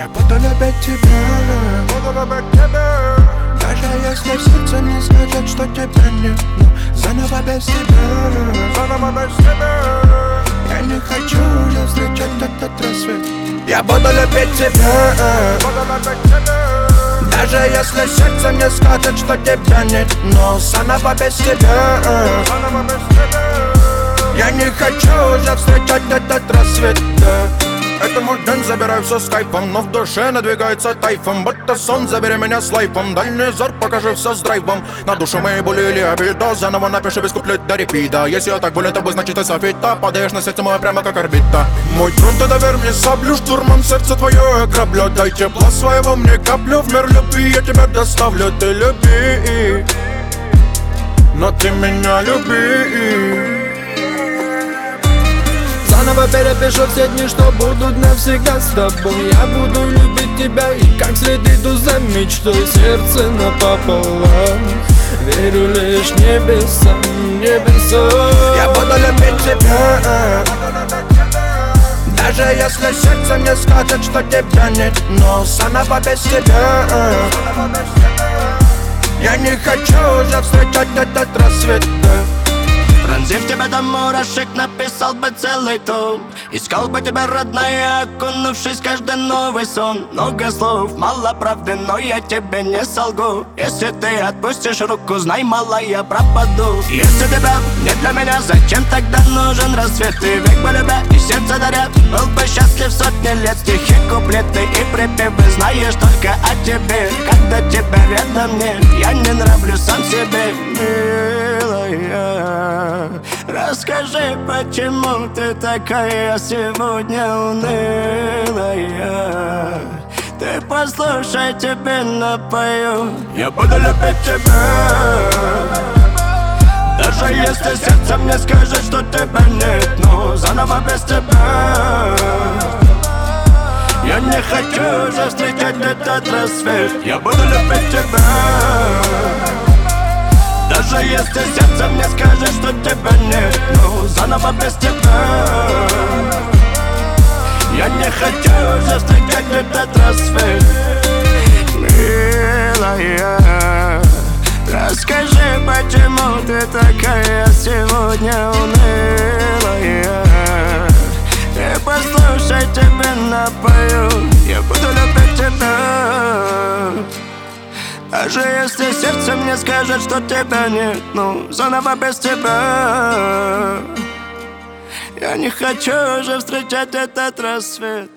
Я буду любить тебя, даже если в сердце мне скажет, что тебя нет. Но заново без тебя, я не хочу уже встречать этот рассвет. Я буду любить тебя, даже если сердце мне скажет, что тебя нет. Но заново без тебя, я не хочу уже встречать этот рассвет. Это мой день, забираю все с кайфом, но в душе надвигается тайфом. Будто сон, забери меня с лайфом. Дальний взор, покажи все с драйвом. На душу моей боли или обида, заново напиши без куплет до репита. Если я так болен тобой, значит ты софита. Падаешь на сердце мое прямо как орбита. Мой трон, ты доверь мне саблю, штурмом сердце твое ограблю. Дай тепло своего мне каплю, в мир любви я тебя доставлю. Ты люби, но ты меня люби. Заново перепишу все дни, что будут навсегда с тобой. Я буду любить тебя и как следиду за мечтой. Сердце напополам, верю лишь небесам, небесам. Я буду любить тебя, даже если сердце мне скажет, что тебя нет. Но заново без тебя, я не хочу уже встречать этот рассвет. Пронзив тебя до мурашек, написал бы целый том. Искал бы тебя, родная, окунувшись в каждый новый сон. Много слов, мало правды, но я тебе не солгу. Если ты отпустишь руку, знай, мало я пропаду. Если тебя нет для меня, зачем тогда нужен рассвет? Ты век бы любя и сердце даря, был бы счастлив сотни лет. Стихи, куплеты и припевы, знаешь только о тебе. Когда тебя рядом нет, я не нравлюсь сам себе, милая. Расскажи, почему ты такая сегодня унылая? Ты послушай, тебе напою. Я буду любить тебя, даже если сердце мне скажет, что тебя нет. Но заново без тебя, я не хочу уже встречать этот рассвет. Я буду любить тебя, даже если сердце мне скажет, что тебя нет. Но заново без тебя, я не хочу уже встречать этот рассвет. Милая, расскажи, почему ты такая сегодня унылая? И послушай, тебе напою. Я буду любить тебя, даже если сердце мне скажет, что тебя нет. Ну, заново без тебя, я не хочу уже встречать этот рассвет.